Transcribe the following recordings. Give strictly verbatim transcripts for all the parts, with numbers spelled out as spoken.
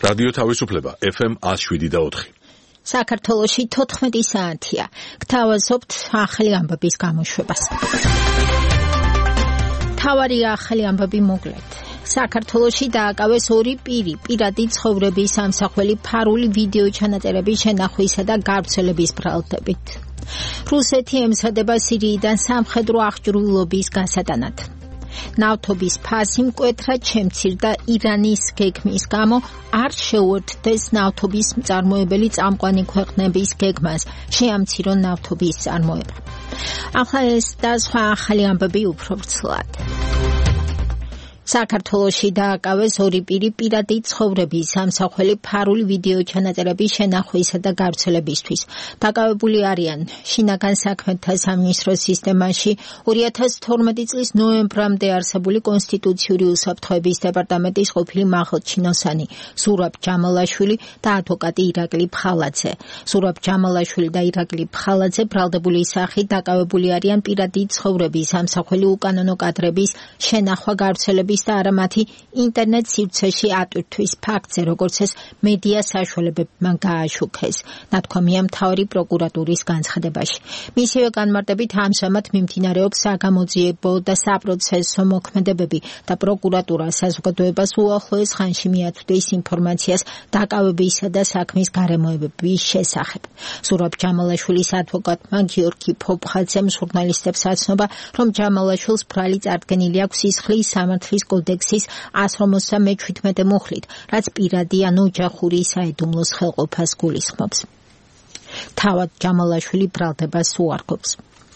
რადიო თავისუფლება ეფ ემ one oh seven point four. საქართველოში თოთხმეტი საათია. გთავაზობთ ახალი ამბების გამოშვებას. თავარი ახალი ამბები მოკლედ. საქართველოში დააკავეს ორი პირი პირადი ცხოვრების ამსახველი ფარული ვიდეო ჩანაწერების შენახვისა და გავრცელების ბრალდებით. რუსეთი ემზადება სირიიდან სამხედრო აღჭურვილობის გასატანად. ნავთობის ფასი მკვეთრად შემცირდა ირანის გეგმის გამო არ შეუერთდეს ნავთობის მწარმოებელი წამყვანი ქვეყნების გეგმას შეამცირონ ნავთობის წარმოება. ახლა ეს და სხვა ახალი ამბები უფრო ვრცლად. საქართველოში დააკავეს ორი პირი პირადი ცხოვრების ამსახველი ფარული ვიდეო ჩანაწერების შენახვისა და გავრცელებისთვის. დაკავებული არიან შინაგან საქმეთა სამინისტროს სისტემაში ორი ათას თორმეტი წლის ნოემბრამდე არსებული კონსტიტუციური უსაფრთხოების დეპარტამენტის ყოფილი მაღალჩინოსანი ზურაბ ჯამალაშვილი და ადვოკატი ირაკლი ფხალაძე. ზურაბ ჯამალაშვილი და ირაკლი ფხალაძე ბრალდებული სახით დაკავებული არიან პირადი ცხოვრების ამსახველი უკანონო კადრების შენახვა გავრცელების და არა მათი ინტერნეტ სივრცეში ატვირთვის ფაქტზე, როგორც ეს მედია საშუალებებმა გააშუქეს, ნათქვამია მთავარი პროკურატურის განცხადებაში. მისივე განმარტებით ამჟამად მიმდინარეობს საგამოძიებო და საპროცესო მოქმედებები და პროკურატურა საზოგადოებას უახლოეს ხანში მიაწვდის ინფორმაციას დაკავებისა და საქმის გარემოებების შესახებ. ზურაბ ჯამალაშვილის ადვოკატმა გიორგი ფოფხაძემ ჟურნალისტებს აცნობა, რომ ჯამალაშვილს ბრალი წარდგენილი აქვს სისხლის სამართლის კოდექსის one seventy-seven მუხლით, რაც პირადი ან ოჯახური საიდუმლოს ხელყოფას გულისხმობს. თავად ჯამალაშვილი ბრალდებას უარყოფს.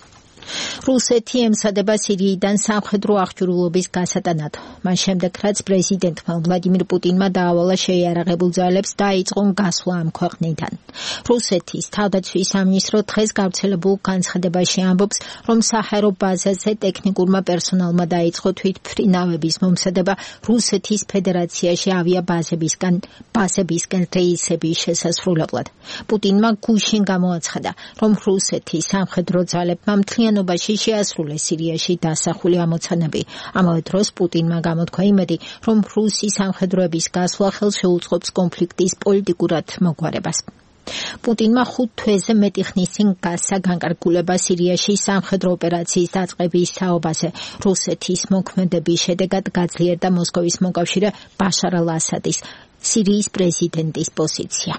რუსეთი ემსადება სირიიდან სამხედრო აღჭურვილობის გასატანად. მან შემდეგ, რაც პრეზიდენტმა ვლადიმირ პუტინმა დაავალა შეიარაღებულ ძალებს დაიწყონ გასვლა ამ ქვეყნიდან. რუსეთის თავდაცვის სამინისტრო დღეს გავრცელებულ განცხადებაში ამბობს, რომ საჰაერო ბაზაზე ტექნიკურმა პერსონალმა დაიწყო თვითმფრინავების მომზადება რუსეთის ფედერაციაში ავიაბაზებისგან ბაზებისკენ რეისების შესასრულებლად. პუტინმა გუშინ გამოაცხადა, რომ რუსეთის სამხედრო ძალებმა მთლიანობაში შეასრულეს სირიაში დასახული ამოცანები. ამავე დროს პუტინმა გამოთქვა იმედი, რომ რუსი სამხედროების გასვლა ხელს შეუწყობს კონფლიქტის პოლიტიკურად მოგვარებას. პუტინმა ხუთ თვეზე მეტი ხნის წინ გასცა განკარგულება სირიაში სამხედრო ოპერაციის დაწყების თაობაზე. რუსეთის მოქმედების შედეგად გაძლიერდა მოსკოვის მოკავშირე ბაშარ ალ-ასადის, სირიის პრეზიდენტის პოზიცია.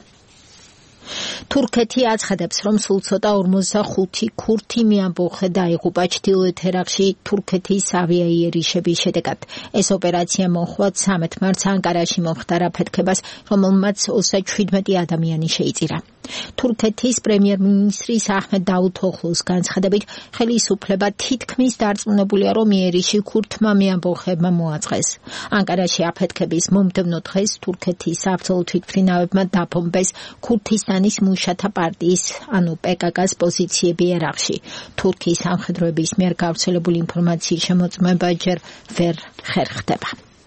თურქეთი აცხადებს, რომ სულ ცოტა ორმოცდახუთი ქურთი მიამბოხე დაიღუპა ჩრდილოეთ ერაყში თურქეთის ავიაიერიშების შედეგად. ეს ოპერაცია მოჰყვა ცამეტ მარტს ანკარაში მომხდარ აფეთქებას, რომელმაც ოცდაშვიდმეტი ადამიანი შეიწირა. თურქეთის პრემიერ-მინისტრის აჰმედ დავუთოღლუს განცხადებით, ხელისუფლება თითქმის დარწმუნებულია, რომ იერიში ქურთმა მიამბოხეებმა მოაწყეს. ანკარაში აფეთქების მომდევნო დღეს თურქეთის საბრძოლო თვითმფრინავებმა დაბომბეს ქურთისტანის მუშათა პარტიის, ანუ პე კა კას პოზიციები ერაყში. თურქიის სამხედროების მიერ გავრცელებული ინფორმაციის შემოწმება ჯერ ვერ ხერხდება.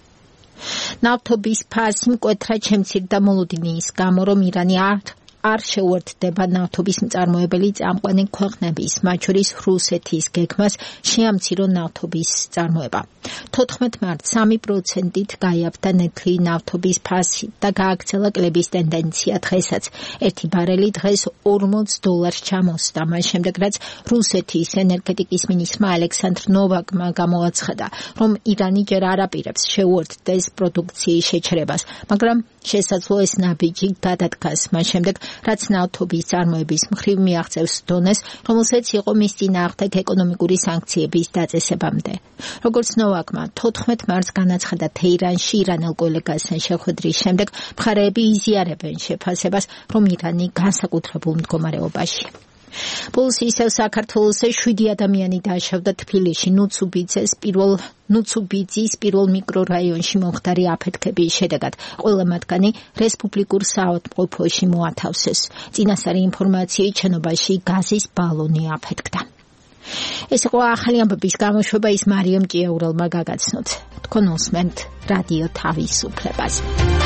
ნავთობის ფასი მკვეთრად შემცირდა მოლოდინის გამო, რომ ირანი არ არ შეუერთდება ნავთობის მწარმოებელი წამყვანი ქვეყნების, მათ შორის რუსეთის გეგმას შეამცირონ ნავთობის წარმოება. თოთხმეტ მარტს სამი პროცენტით გაიაფთა ნედლი ნავთობის ფასი და გააგრძელა კლების ტენდენცია დღესაც. ერთი ბარელი დღეს ორმოც დოლარს ჩამოსდა, მას შემდეგ, რაც რუსეთის ენერგეტიკის მინისტრმა ალექსანდრ ნოვაკმა გამოაცხადა, რომ ირანი ჯერ არ აპირებს შეუერთდეს პროდუქციის შეჩერებას, მაგრამ შესაძლოა ეს ნაბიჯი გადადგას, მას შემდეგ, რაც ნავთობის წარმოების მხრივ მიაღწევს დონეს, რომელსაც იყო მის წინააღმდეგ ეკონომიკური სანქციების დაწესებამდე. როგორც ნოვაკმა თოთხმეტ მარტს განაცხადა თეირანში ირანელ კოლეგასთან შეხვედრის შემდეგ, მხარეები იზიარებენ შეფასებას, რომ ირანი განსაკუთრებულ მდგომარეობაში. ბოლოს ისევ საქართველოსზე შვიდი ადამიანი დააშავდა თბილისში ნუცუბიძეს პირველ ნუცუბიძის პირველ მიკრორაიონში მომხდარი აფეთქების შედეგად. ყველა მათგანი რესპუბლიკურ საავადმყოფოში მოათავსეს. წინასწარი ინფორმაციით შენობაში გაზის ბალონი აფეთქდა. ეს იყო ახალი ამბების გამოშვება, ის მარიამ ჭიაურელმა გაგაცნოთ. თქვენ უსმენთ რადიო თავისუფლებას.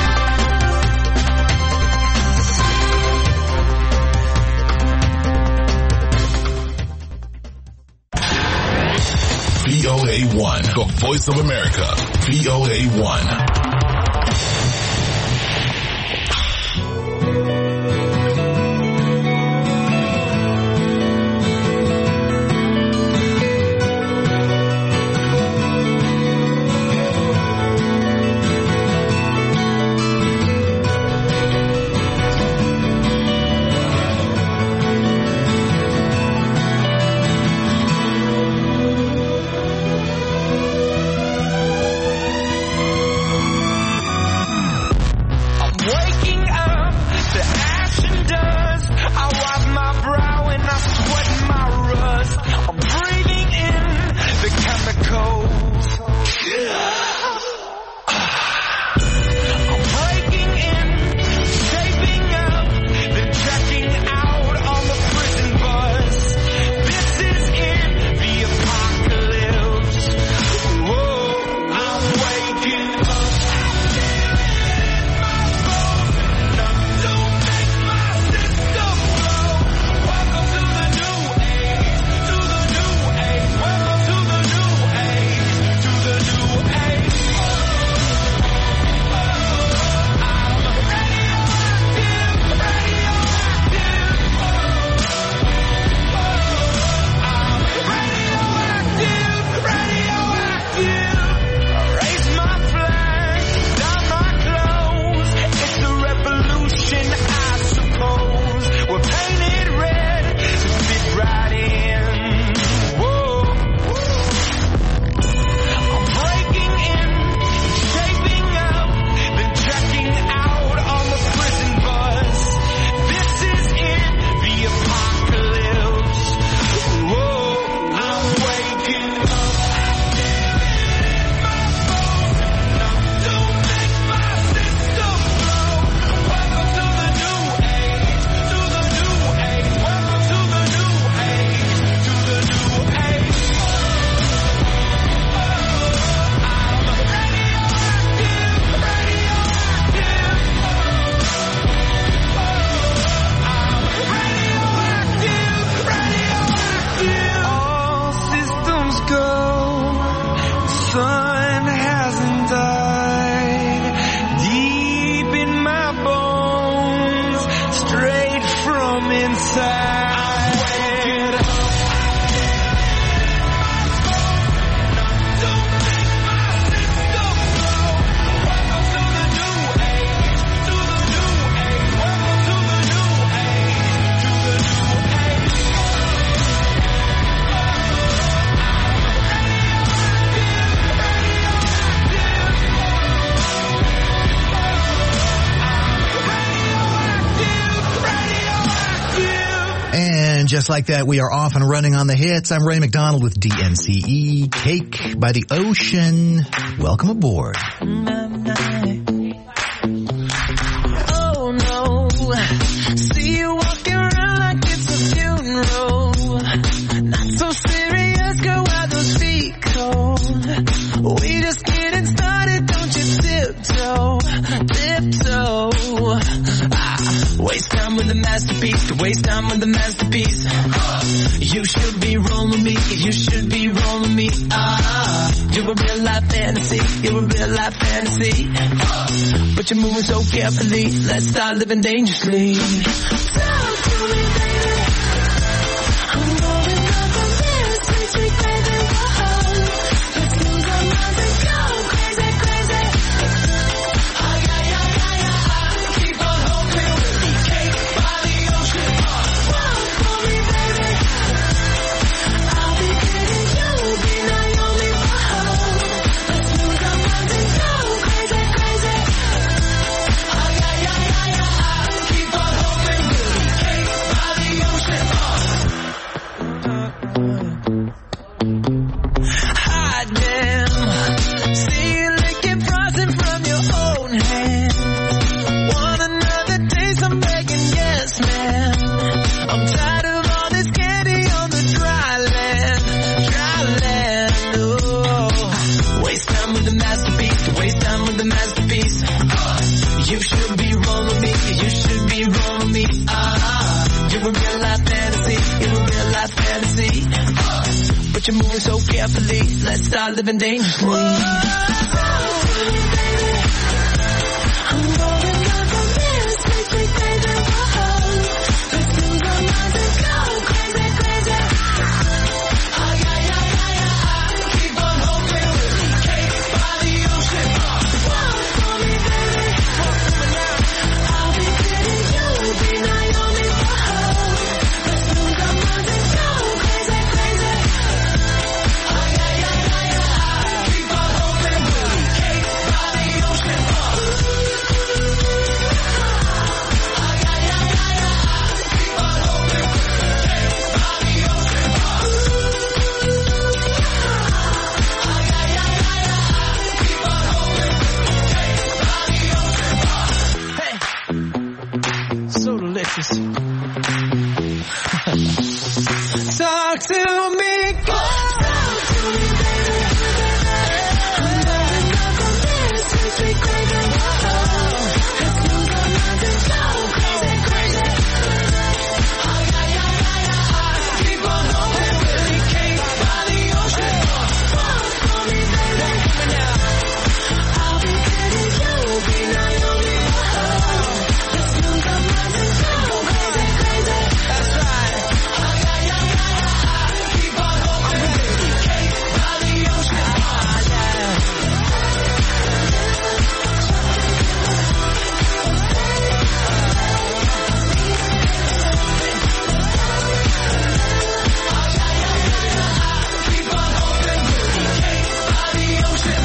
V O A one, the voice of America. V O A one. just like that, we are off and running on the hits. I'm Ray McDonald with D N C E, Cake by the Ocean. Welcome aboard. Oh no, see you walking around like it's a funeral. Not so serious, girl, why those feet cold? We just getting started, don't you tiptoe, tiptoe. Ah, waste time with the masterpiece, to waste time with the masterpiece. You should be rolling me, you should be rolling me. Ah, you're a real life fantasy, you're a real life fantasy. But you're moving so carefully, let's start living dangerously. Talk to me, baby. I'm going up on this, sweet, sweet baby, whoa. Let's lose our minds and go crazy, crazy. Ah, yeah, yeah, yeah, yeah. Keep on hoping we'll be cake by the ocean. Walk for me, baby. I'll be getting you, be Naomi, whoa. Let's lose our minds and go crazy, crazy. Ah, yeah, yeah, yeah, yeah. Keep on hoping we'll be cake by the ocean. Hot damn. See you licking frosting from your own hand. Want another taste? I'm begging, yes, man. I'm tired of all this candy on the dry land, dry land. Oh, waste time with the masterpiece, waste time with the masterpiece. You should be rolling me, you should be rolling me. Ah, you're a real life fantasy, you're a real life fantasy. But you're moving so carefully, let's start living dangerously. I'm going up on this, sweet, sweet baby, whoa. Let's lose our minds and go crazy, crazy. Ah, yeah, yeah, yeah, yeah. Keep on hoping we'll be cake by the ocean. Walk for me, baby. I'll be getting you, be Naomi, whoa. Let's lose our minds and go crazy, crazy. Ah, yeah, yeah, yeah, yeah. Keep on hoping we'll be cake by the ocean. Ah, yeah, yeah, yeah, yeah. Keep on hoping we'll be cake by the ocean. Ah, yeah, yeah, yeah, yeah. Keep on hoping we'll be cake by the ocean. Hey, so delicious. Talk to me, girl. Talk to me, baby. I'm going up on this, sweet, sweet baby, whoa. Let's lose our minds and go crazy, crazy. Ah, yeah, yeah, yeah, yeah. Keep on hoping we'll be cake by the ocean. Walk for me, baby. I'll be getting you, be Naomi, whoa. Let's lose our minds and go crazy, crazy. That's right. Ah, yeah, yeah, yeah, yeah. Keep on hoping we'll be cake by the ocean. Ah, yeah. Keep on hoping we'll be cake by the ocean.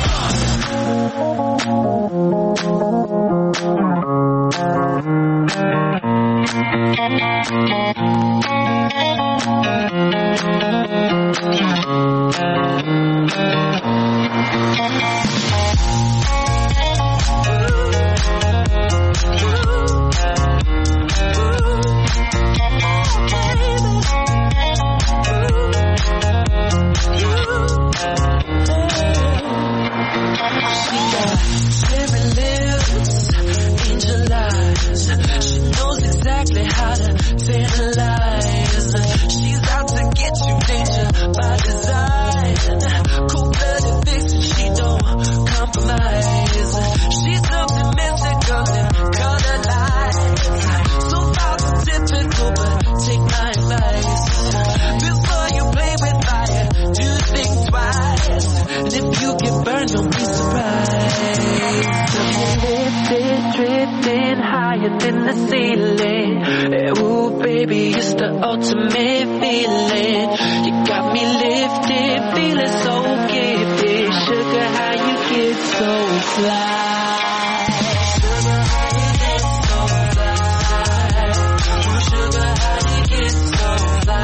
She got cherry lips, angel eyes. She knows exactly how to tantalize. She's out to get you, danger by design. Cold-blooded vixen, she don't compromise. She's something mystical and color lights. So far from typical, but take my advice. Before you play with fire, do think twice. And if you get burned, don't be surprised. Lifted, drifting higher than the ceiling. Ooh, baby, it's the ultimate feeling. You got me lifted, feeling so gifted. Sugar, how you get so fly. Sugar, how you get so fly. Ooh, sugar, how you get so fly.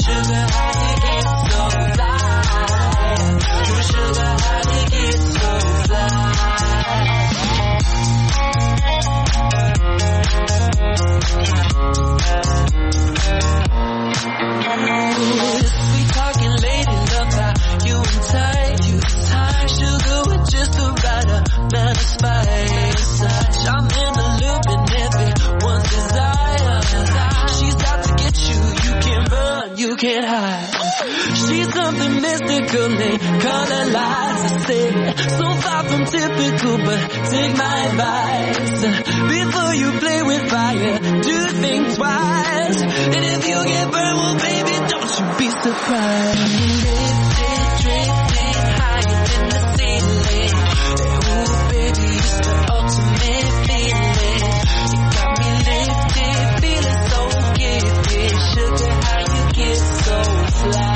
sugar, how you get so fly? Ooh, sugar, how you get so fly? We talking late in love, how you and tight, you tight. Sugar with just the right amount of spice. I'm in the loop and everyone's desire. She's out to get you, you can't run, you can't hide. She's something mystical, they call her lies. I say, so far from typical, but take my advice. Before you play with fire, do think twice. And if you get burned, well baby, don't you be surprised. Drifting, drifting, higher than the ceiling. Ooh baby, it's the ultimate feeling. You got me lifted, feeling so gifted. Sugar, how you get so fly?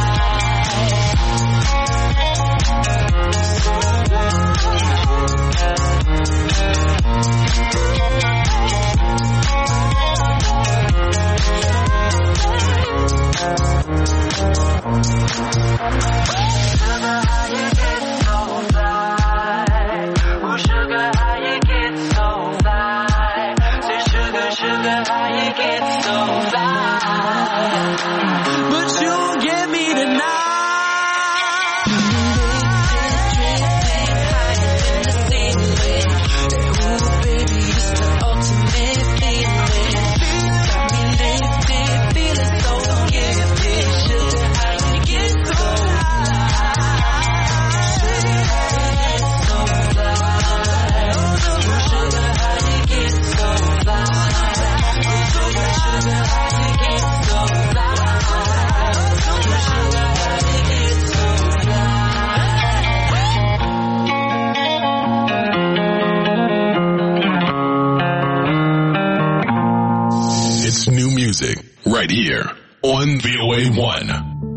Right here on V O A one.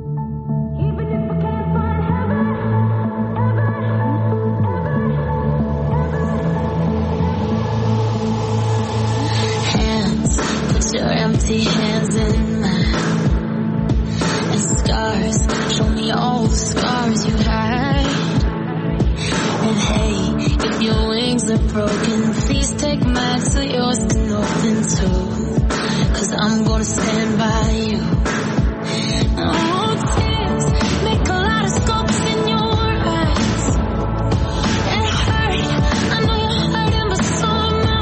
Hands, put your empty hands in mine. And scars, show me all the scars you hide. And hey, if your wings are broken, please take mine so yours can open too. Cause I'm gonna stand by you. Oh, tears make a lot of scopes in your eyes. And hurt, I know you're hurting, but so am I.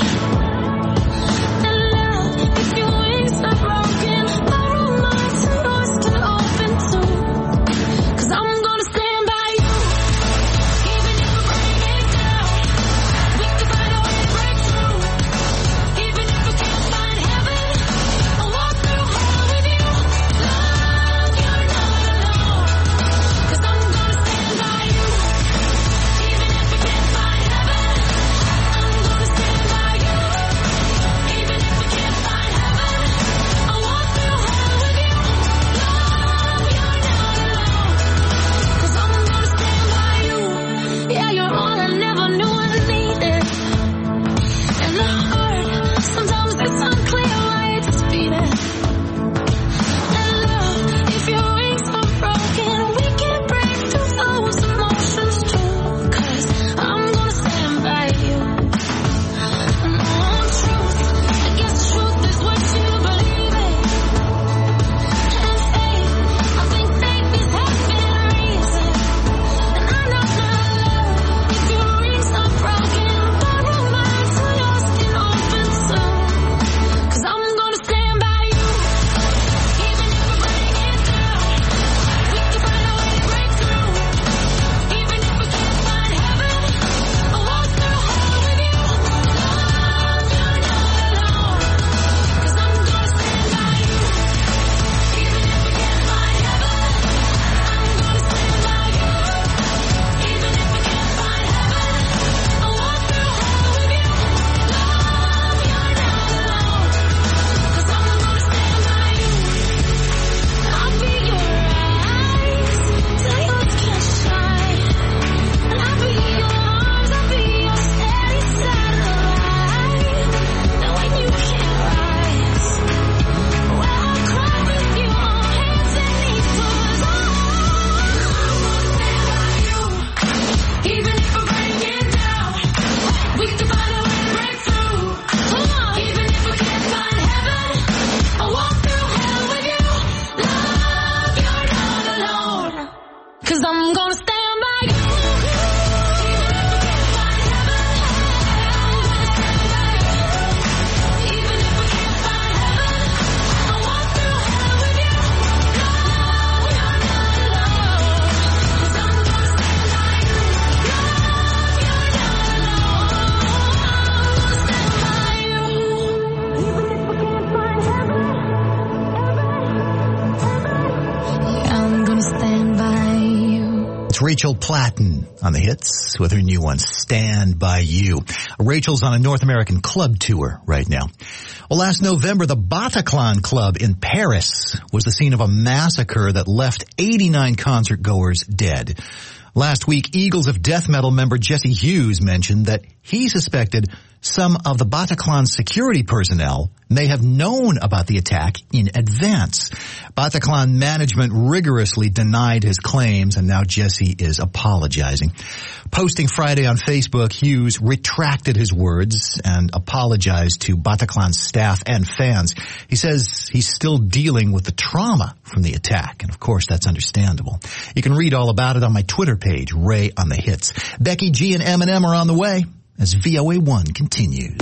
And love, if your wings are broken, borrow mine so yours can open too. Cause I'm gonna stand by you. Even if we're breaking down, we can Rachel Platten on the hits with her new one, Stand By You. Rachel's on a North American club tour right now. Well, last November, the Bataclan Club in Paris was the scene of a massacre that left eighty-nine concert goers dead. Last week, Eagles of Death Metal member Jesse Hughes mentioned that he suspected some of the Bataclan security personnel may have known about the attack in advance. Bataclan management rigorously denied his claims, and now Jesse is apologizing. Posting Friday on Facebook, Hughes retracted his words and apologized to Bataclan staff and fans. He says he's still dealing with the trauma from the attack, and of course that's understandable. You can read all about it on my Twitter page, Ray on the Hits. Becky G and Eminem are on the way as V O A one continues.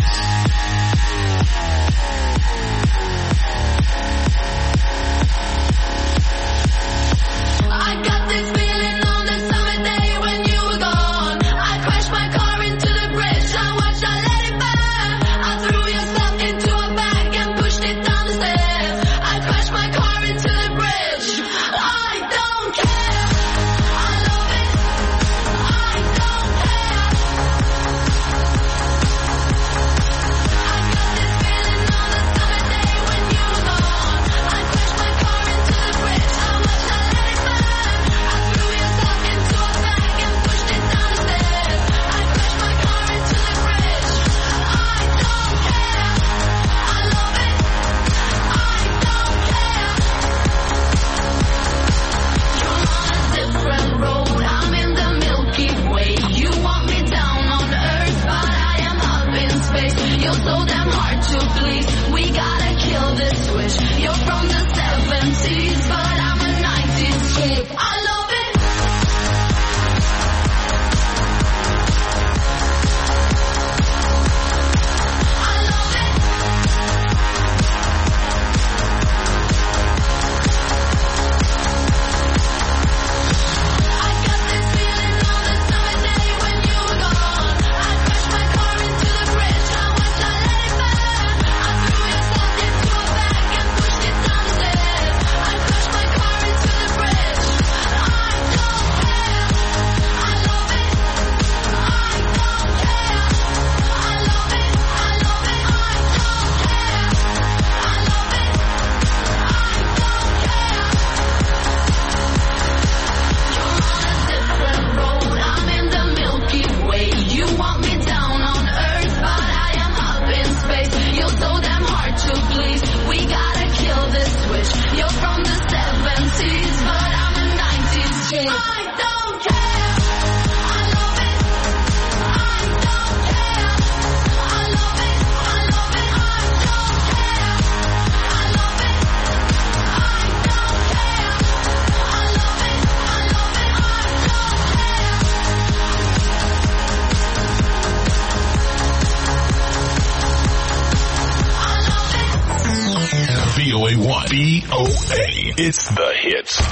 V O A one. V O A. It's the hits.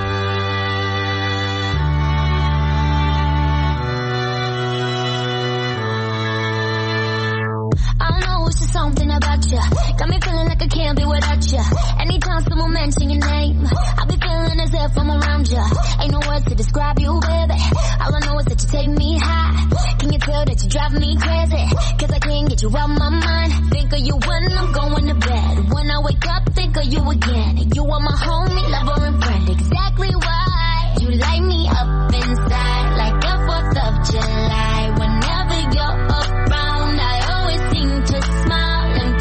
Something about you got me feeling like I can't be without you. Anytime someone mention your name, I'll be feeling as if I'm around you. Ain't no words to describe you, baby. All I know is that you take me high. Can you tell that you drive me crazy? Cause I can't get you out my mind. Think of you when I'm going to bed. When I wake up, think of you again. You are my homie, lover, and friend. Exactly why you light me up inside like the fourth of July. Whenever you're around, I always seem to smile.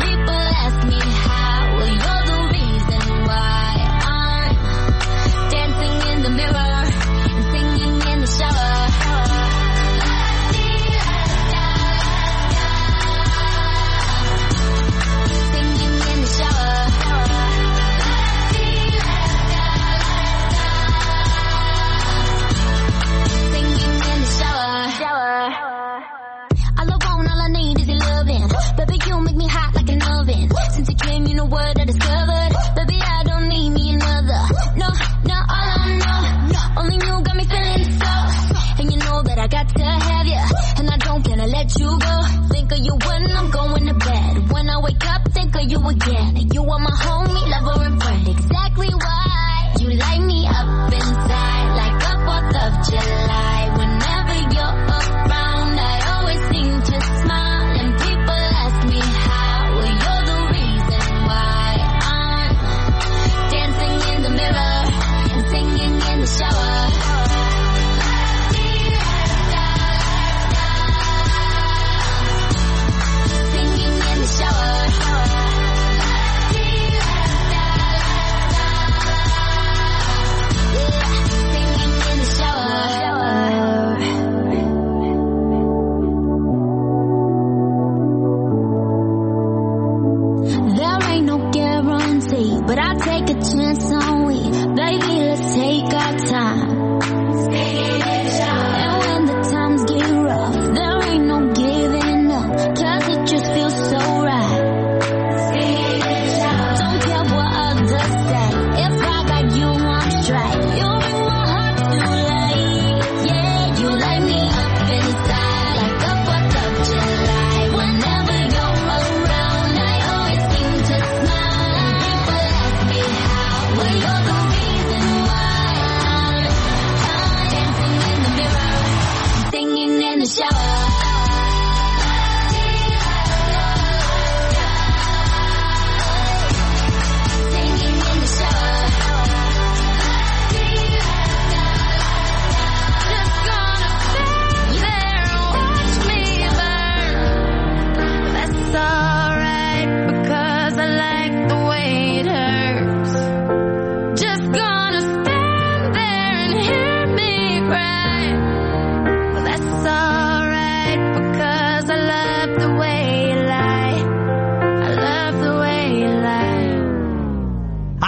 What I discovered, baby, I don't need me another. No, no, all I know, only you got me feeling so. And you know that I got to have you, and I don't wanna let you go. Think of you when I'm going to bed. When I wake up, think of you again. You are my homie, lover, and friend. Exactly why you light me up inside like a fourth of July.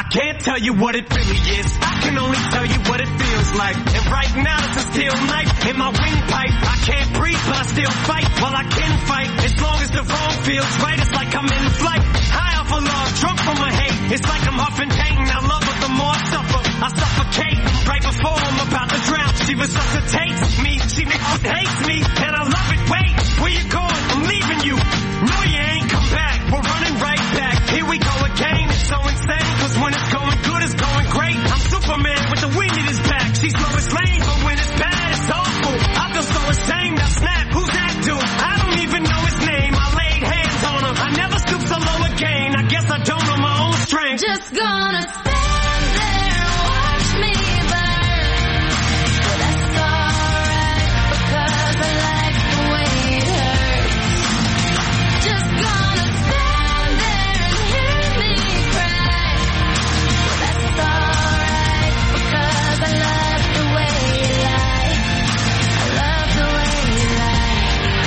can't tell you what it really is. I can only tell you what it feels like. And right now it's a steel knife in my windpipe. I can't breathe, but I still fight. Well, I can fight as long as the wrong feels right. It's like I'm in flight, high off of love, drunk from my hate. It's like I'm huffing pain. I love her the more I suffer. I suffocate right before I'm about to drown. She resuscitates me. She hates me, and I love it. Wait, where you going? I'm leaving you. No, you ain't come back. We're running right back. Here we go again. It's so insane, cause when it's going good, it's going great. I'm Superman with the wind in his back. She's Lois Lane, but when it's bad, it's awful. I feel so ashamed. I snap. Who's that dude? I don't even know his name. I laid hands on him. I never stoop so low again. I guess I don't know my own strength. Just gonna stand there and watch me burn. But that's alright, because I like the way it hurts. Just gonna stand there and hear me cry. But that's alright, because I love the way you lie. I love the way you lie.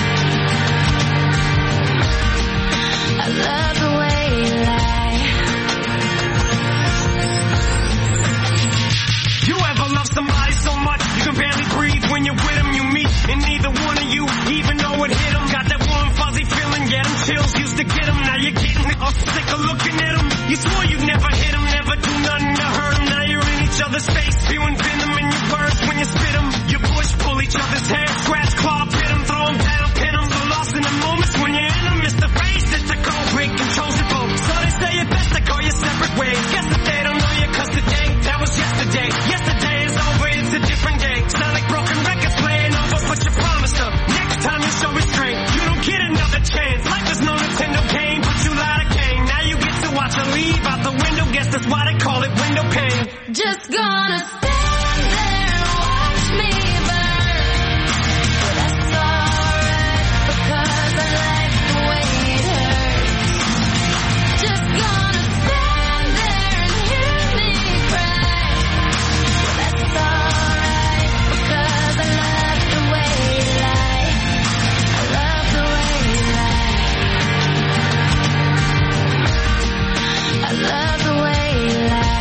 I love the way you lie. You ever love somebody so much you can barely breathe when you're with them? You meet and neither one of you even know it hit them. Got that warm fuzzy feeling, yeah, them chills used to get them. Now you're getting all sick of looking at them. You swore you'd never hit them, never do nothing to hurt them. Now you're in each other's face, spewing venom in your words when you spit them. You push, pull each other's hair, scratch, claw, pit them, throw them down, pin them. So lost in the moments when you're in them, it's the face that's the cold break, controls your boat. So they say it best to go your separate ways. Guess that they don't know you, cause today, that was yesterday. Yesterday is over, it's a different day. Sound like broken records playing over, but you promised her next time you show restraint, you don't get another chance. Life is no Nintendo game, but you lied again. Now you get to watch her leave out the window. Guess that's why they call it window pane. Just gonna stand there and watch me burn. But that's alright, because I like the way it hurts. Just gonna stand there and hear me cry. But that's alright, because I love the way you lie. I love the way you lie. I love the way you lie.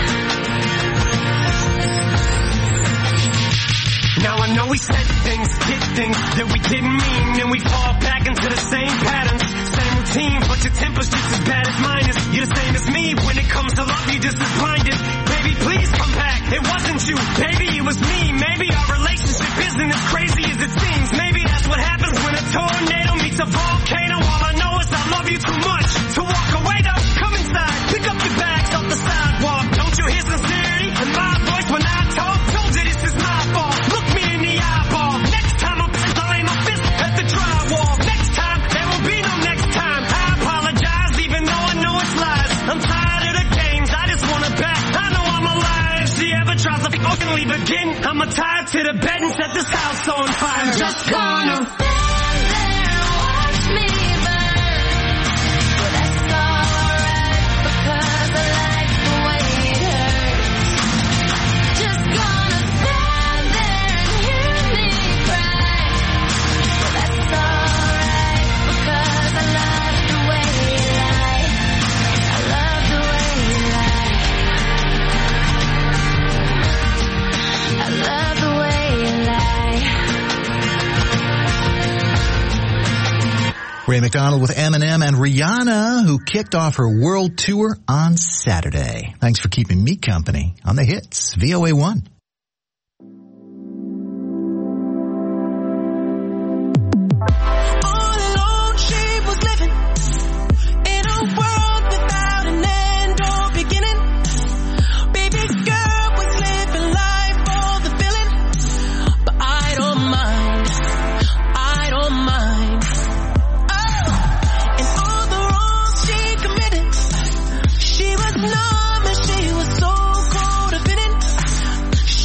Now I know we said things, did things that we didn't mean, and we fall back into the same patterns, same routine, but your temper's just as bad as mine is. You're the same as me, when it comes to love, you're just as blinded. Baby, please come back, it wasn't you, baby, it was me. Maybe our relationship isn't as crazy as it seems. Maybe that's what happens when a tornado meets a volcano. All I know is I love you too much to walk away though. Come inside, pick up your bags off the sidewalk. Don't you hear sincerity in my voice when I talk? Told you this is my fault. Look me in the eyeball. Next time I'm pissed, I'll aim my fist at the drywall. Next time, there will be no next time. I apologize even though I know it's lies. I'm tired of the games, I just want her back. I know I'm alive. If she ever tries to fucking leave again, I'ma tie her to the bed and set this house on fire. I'm just gonna stand there and watch me burn. But that's alright, because I like the way it hurts. Just gonna stand there and hear me cry. But that's alright, because I love the way you lie. I love the way you lie. I love the way you lie. Ray McDonald with Eminem and Rihanna, who kicked off her world tour on Saturday. Thanks for keeping me company on the hits, V O A one. All alone she was living in a world without an end or beginning. Baby girl was living life for the feeling. But I don't mind, I don't mind. Oh, and all the wrongs she committed, she was numb and she was so codependent.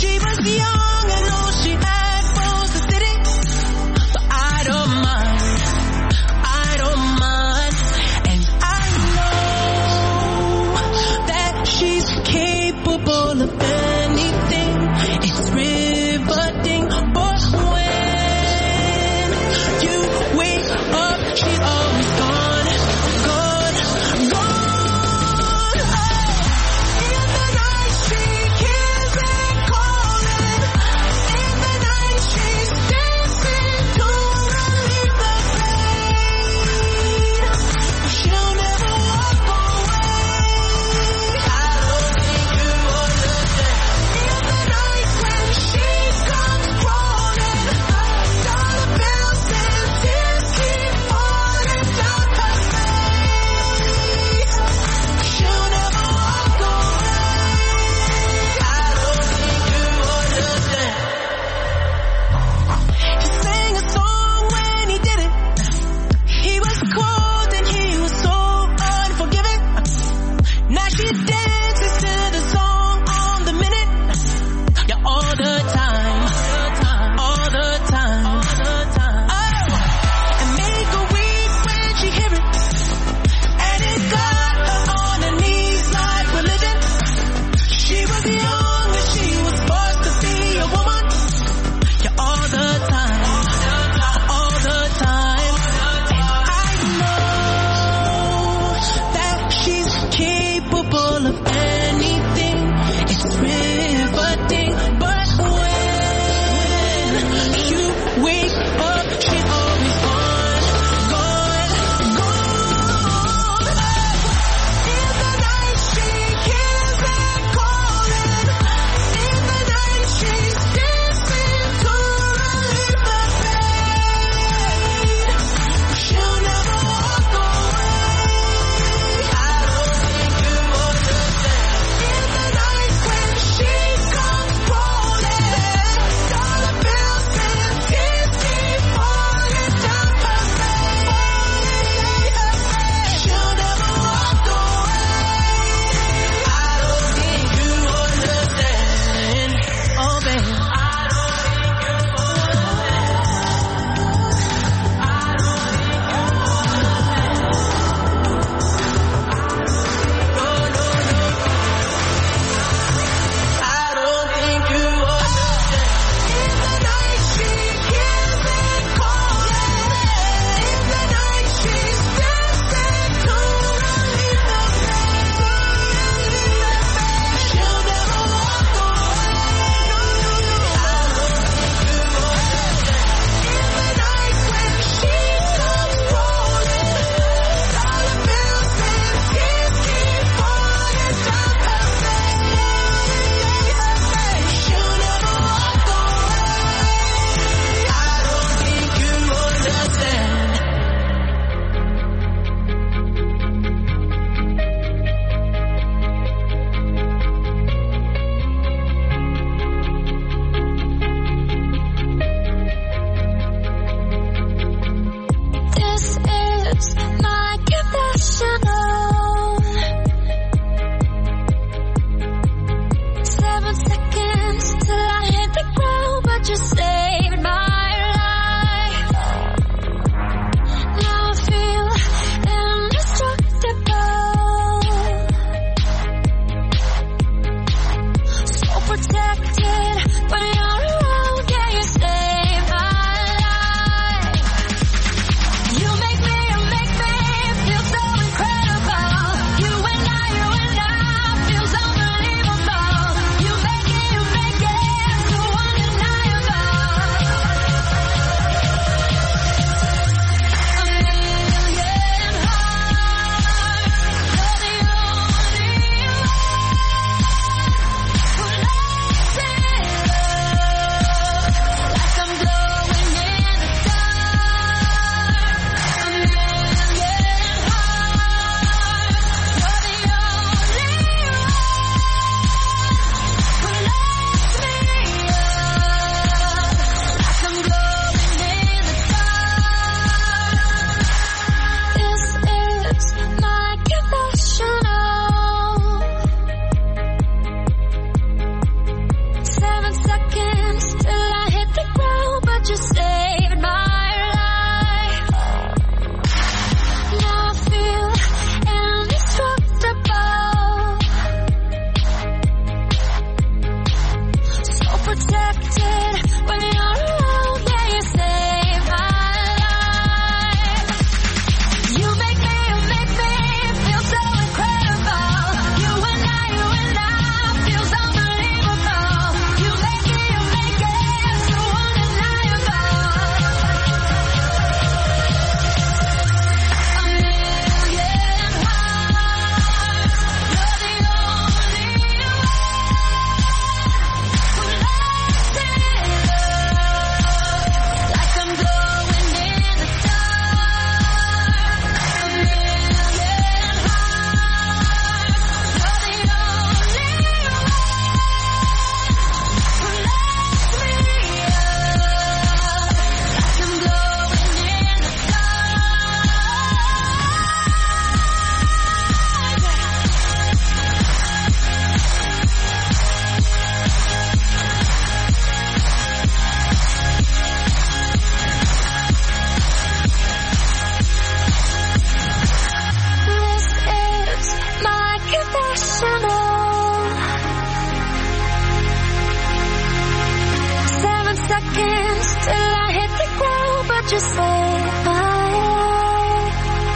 what you say. Bye.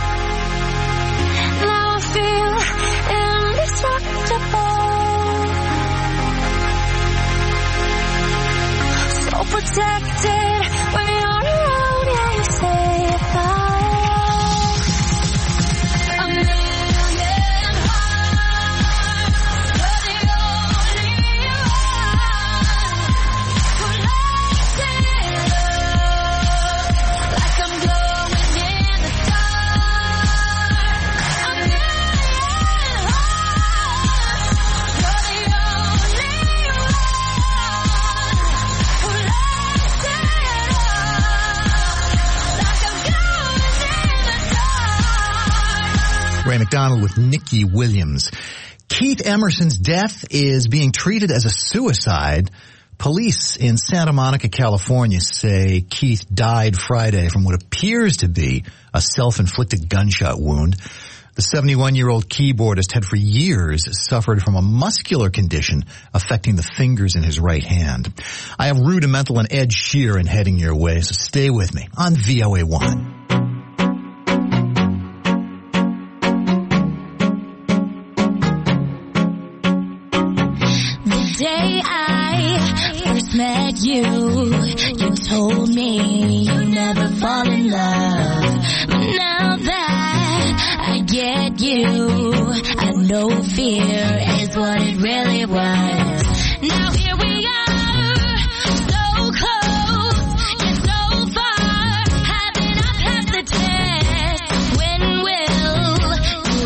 Now I feel indestructible. So protected when you're around. Yeah, you say bye. A million hearts, but the only one who lights it up like I'm glowing in the dark. A million hearts, you're the only one who lights it up like I'm glowing in the dark. Ray McDonald with Nikki Williams. Keith Emerson's death is being treated as a suicide. Police in Santa Monica, California say Keith died Friday from what appears to be a self-inflicted gunshot wound. The seventy-one-year-old keyboardist had for years suffered from a muscular condition affecting the fingers in his right hand. I have Rudimental and Ed Sheeran heading your way, so stay with me on V O A one. The day I first met you, you told me you never fall in love. Now that I get you, I know fear is what it really was. Now here we are, so close, yet so far. Haven't I passed the test? When will you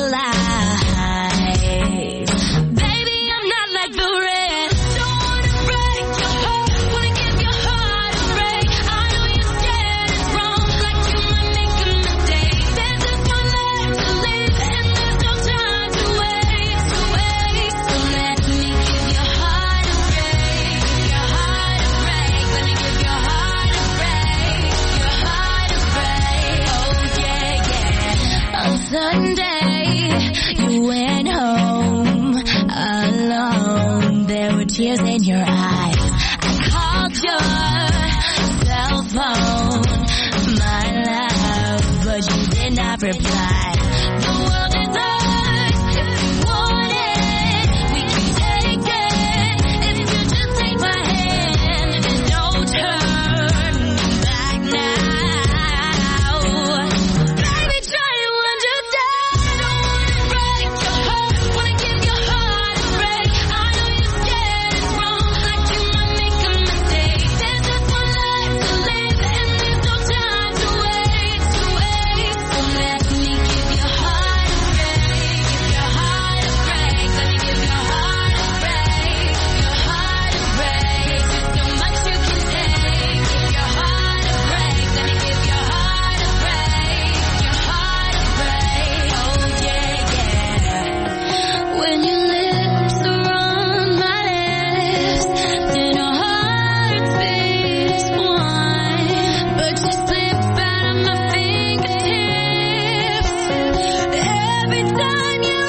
realize? Baby, I'm not like the rest. Don't wanna break your heart, wanna give your heart a break. I know you're scared it's wrong, like you might make a mistake. There's just one life to live, and there's no time to waste, to waste. So let me give your heart a break, your heart a break. Let me give your heart a break, your heart a break. Oh yeah, yeah. On Sunday, you went home alone. There were tears in your eyes. I called your cell phone, my love, but you did not reply. The world is ours if we want it. We can take it if you just take my hand. There's no turning back now. Baby, try to understand. Don't wanna break your heart, wanna give your heart a break. I know you're scared it's wrong, like you might make a mistake. There's just one life to live, and there's no time to waste, to waste. So let me give your heart a break, give your heart a break. Let me give your heart a break, your heart a break. There's just so much you can take. Give your heart a break. Let me give your heart a break, your heart a break. Oh yeah, yeah. When your lips are on my lips, then our hearts beat as one. But you slip out of my fingertips every time you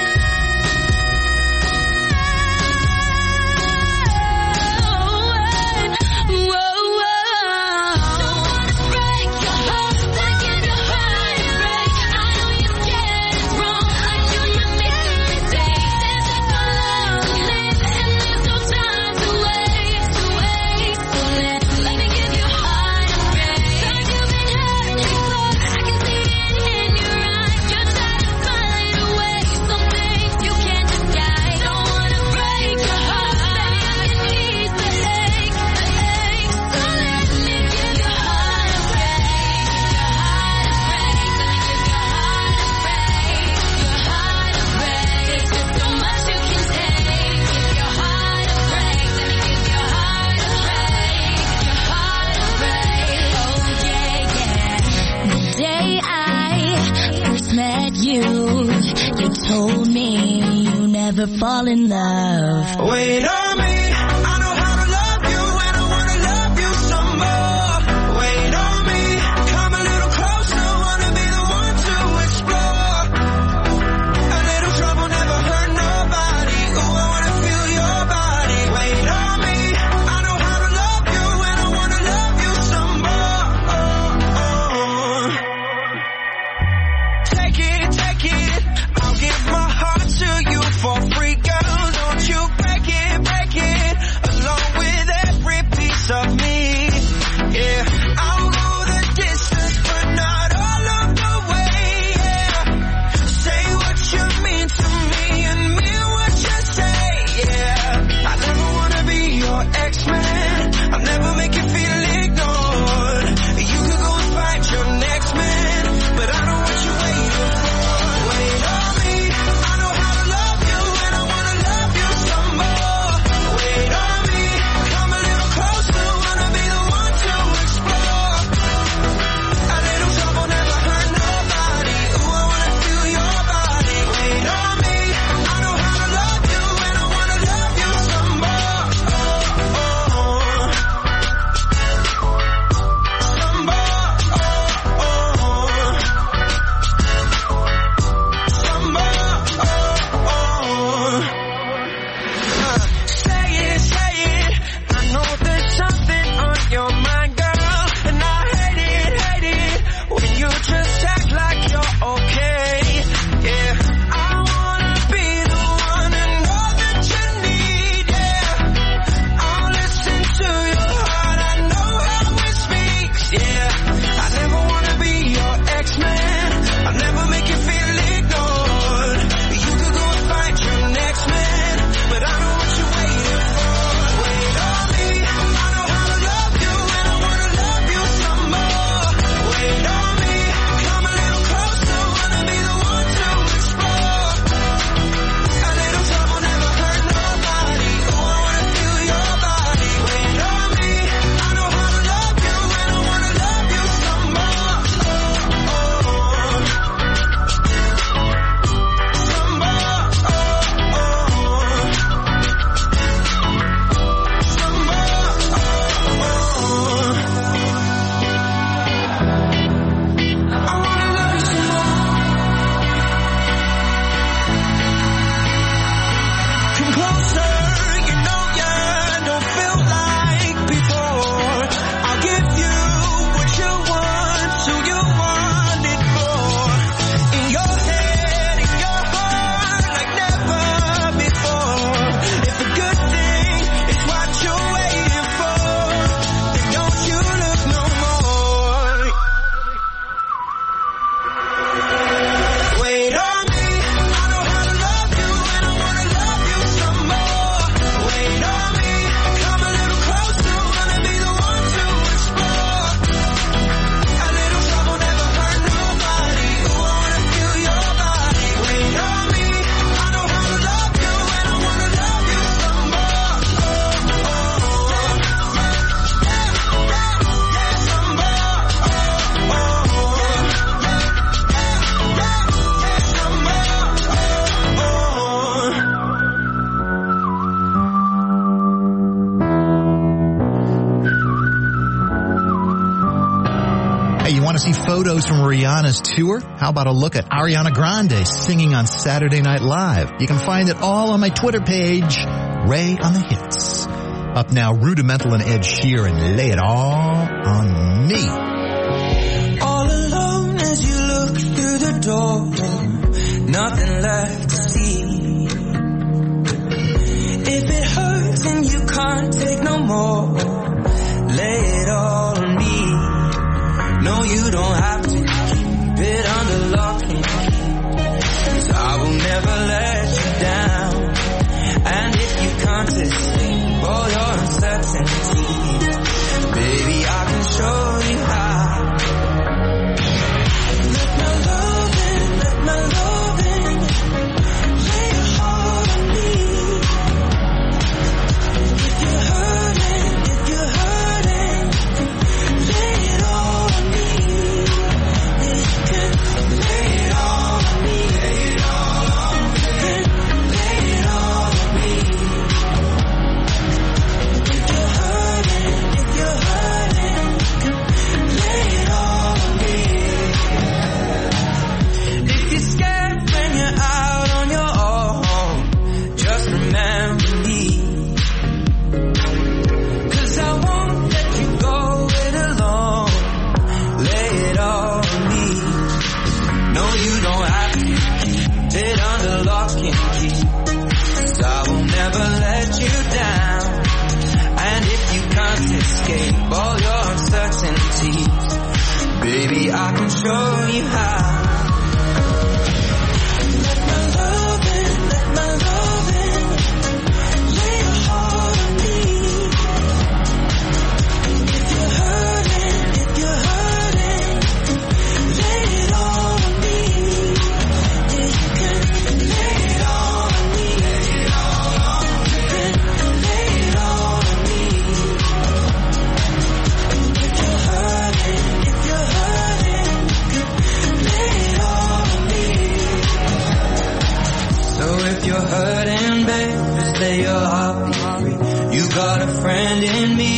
run. Whoa, whoa. Don't wanna break your heart, wanna give your heart a break. I know you're scared it's wrong, like you might make a mistake. There's just one love to live, and there's no time to waste, to waste. So let let me give your heart a break. 'Cause you've been hurt before, I can see it in your eyes. You're trying to find a way, some things you can't disguise. Don't wanna break your heart, baby, I can ease the ache, the ache. So let me give your heart a break, your heart a break. Let me give your heart a break, your heart a break. There's just so much you can take. Give your heart a break. Let me give your heart a break, your heart a break. Oh yeah, yeah. The day I first met you, you told me you never fall in love. Wait on me, I know how to love you, and I wanna love you some more. Wait on me, come a little closer, wanna be the one to explore. A little trouble never hurt nobody. Ooh, I wanna feel your body. Wait on me, I know how to love you, and I wanna love you some more. Want to see photos from Rihanna's tour? How about a look at Ariana Grande singing on Saturday Night Live? You can find it all on my Twitter page, Ray on the Hits. Up now, Rudimental and Ed Sheeran, Lay It All on Me. All alone as you look through the door, nothing left to see. If it hurts and you can't take no more, lay it all on me. No, you don't have to keep it under lock and key, 'cause I will never let you down. And if you can't escape all your uncertainties, baby, I can show you how. Let my love in, let my love in, lay your heart on me. If you're hurting, if you're hurting, lay it all on me. Yeah, you can lay it all on me. Lay it all on me. Lay it all on me. If you're hurting, if you're hurting, lay it all on me. If you're scared when you're out on your own, just remember me. 'Cause I won't let you go it alone. Lay it all on me. No, you don't have to keep it under lock and key, 'cause I will never let you down. And if you can't escape all your uncertainties, baby, I can show you how. Let my love in, let my love in, lay your heart on me. If you're hurting, if you're hurting, lay it all on me. Yeah, you can lay it all on me. Lay it all on me. Lay it all on me. If you're hurting, if you're hurting, lay it all on me. So if you're hurting, babe, just lay your heart be free. You got a friend in me.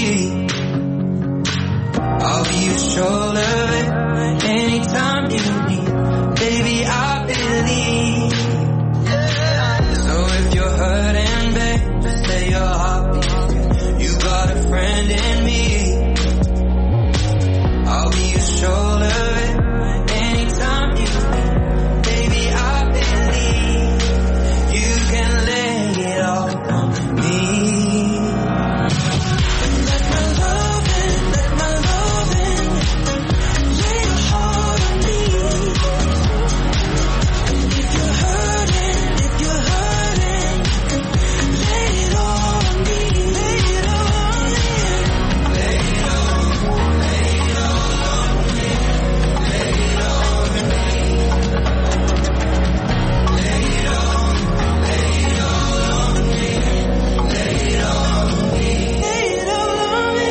I'll be your shoulder, babe, anytime you need. Baby, I believe. So if you're hurting, babe, just lay your heart be free. You got a friend in me. I'll be your shoulder, babe, anytime you need. Baby, I believe you can lay it all on me. Let my love in, let my love in, lay your heart on me. If you're hurting, if you're hurting, lay it all on me. Lay it all on me. Lay it all, lay it all on me. Lay it all on me. Lay it all, lay it all on me. Lay it all on me. Lay it all on me.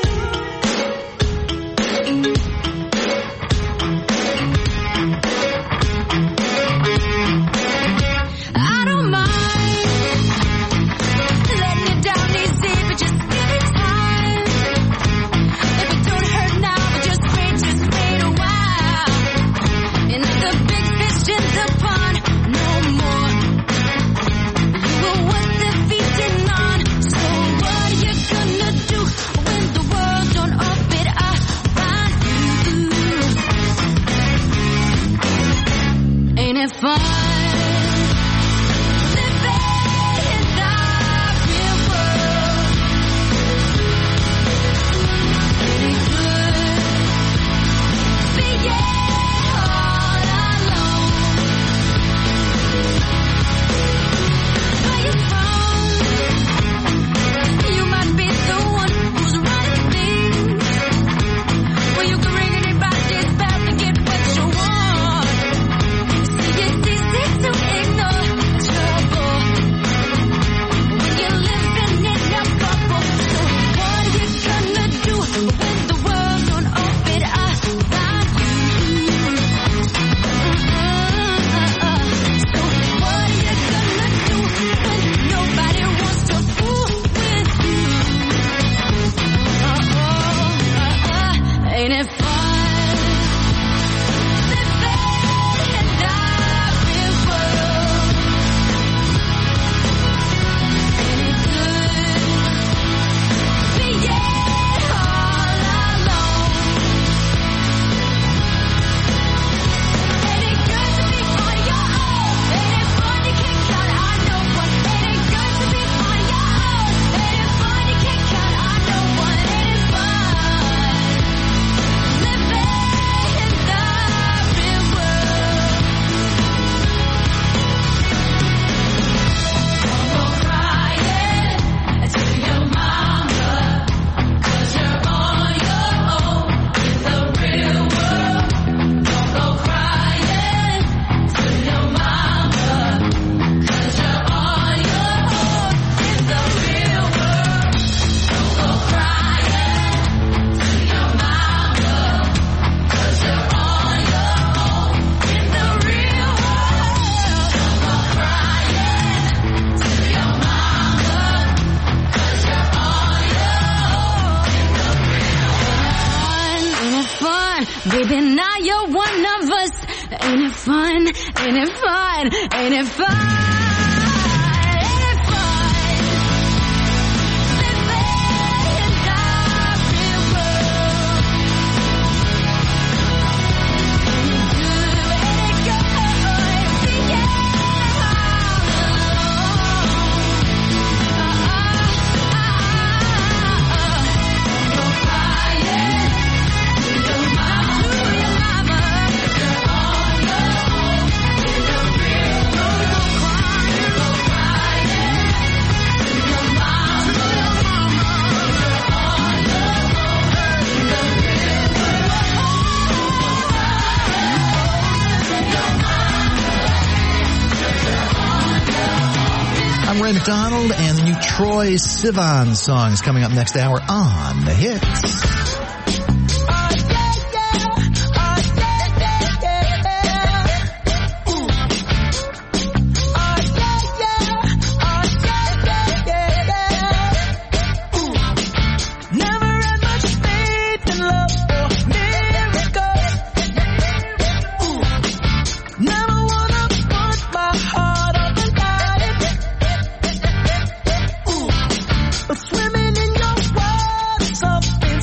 I don't mind letting you down easy, but just give it time. If it don't hurt now, but just wait, just wait a while. And if the big fish in the pond no more, you were worth defeating on. So what are you gonna do when the world don't orbit around you? Ain't it fun? Living in the real world. Ain't it good being all alone? Where you from? You might be the one who's right things. Well, you can ring anybody's bell to get what you want. See, it's easy Baby, now you're one of us. Ain't it fun? Ain't it fun? Ain't it fun? Ray McDonald and the new Troye Sivan song is coming up next hour on The Hits. Swimming in your world, something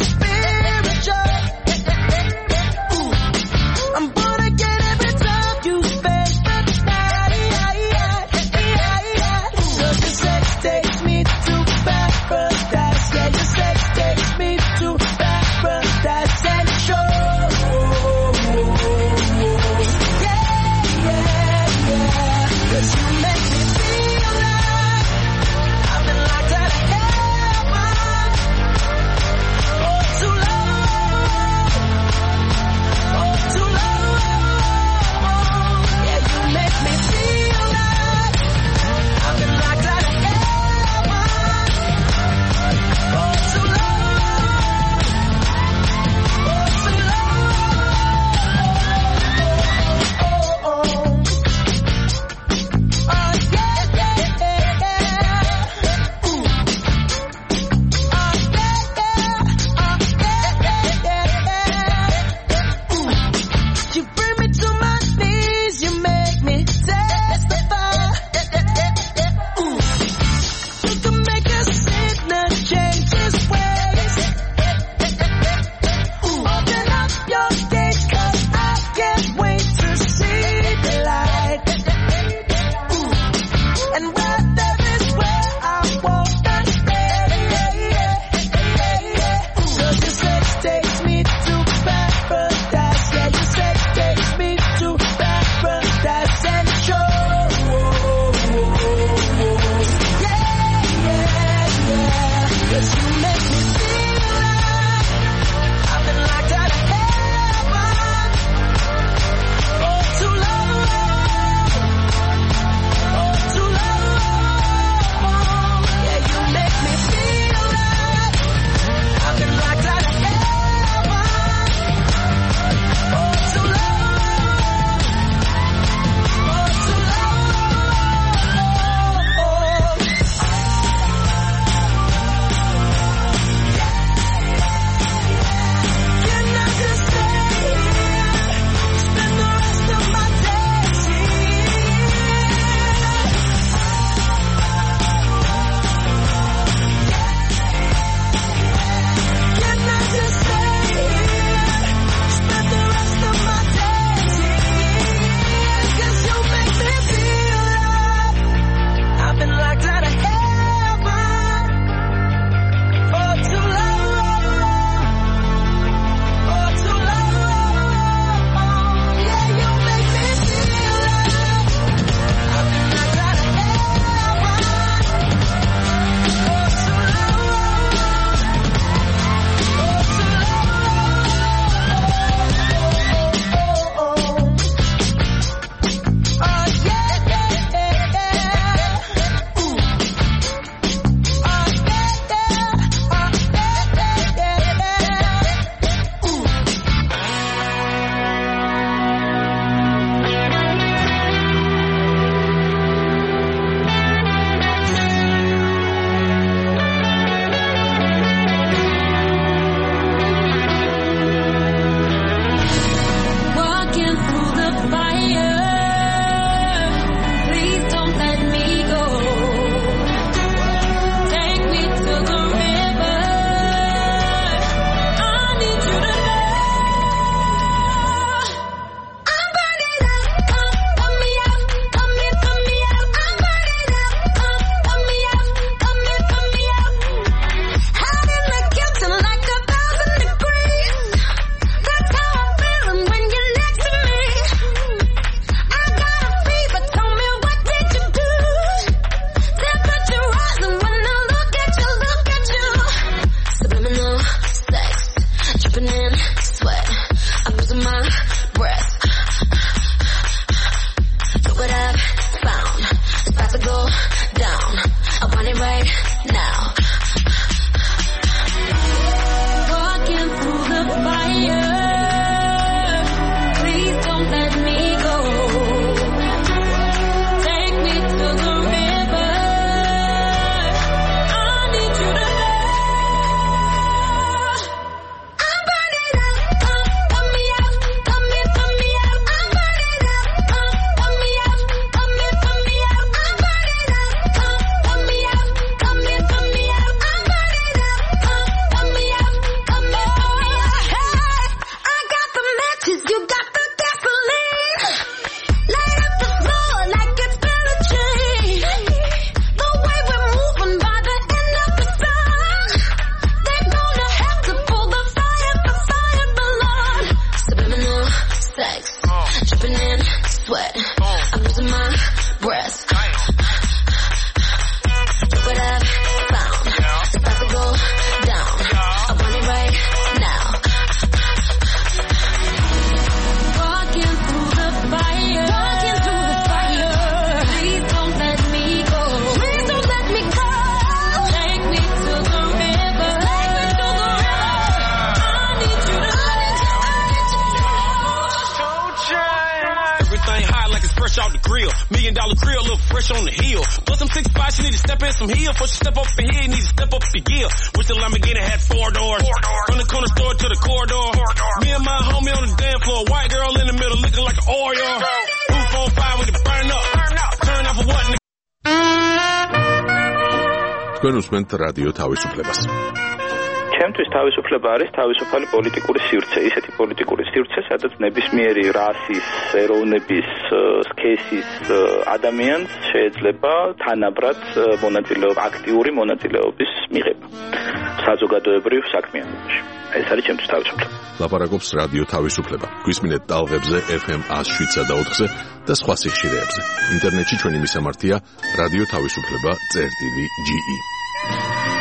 fresh on the hill. Plus some six five, she need to step in some heel. Before she step up in here, need to step up the gear. Wish the Lamborghini had four doors. Four doors. From the corner store to the corridor. Corridor. Me and my homie on the dance floor. White girl in the middle looking like an Oreo. Roof on fire with it burn up. Burn up. Turn off for what? თქვენ უსმენთ რადიო თავისუფლებას. ჩემთვის თავისუფლება არის თავისუფალი პოლიტიკური სივრცე, ისეთი პოლიტიკური სივრცე, სადაც ნებისმიერი რასის, ეროვნების, სქესის ადამიანს შეიძლება თანაბრად მონაწილეობა, აქტიური მონაწილეობის მიღება საზოგადოებრივ საქმიანობაში. ეს არის ჩემთვის თავისუფლება. ლაპარაკობს რადიო თავისუფლება. გვისმინეთ ტალღებზე ეფ ემ one oh seven და ოთხზე და სხვა სიხშირეებზე. ინტერნეტში ჩვენი მისამართია რადიო თავისუფლება წერტილი ჯი ი.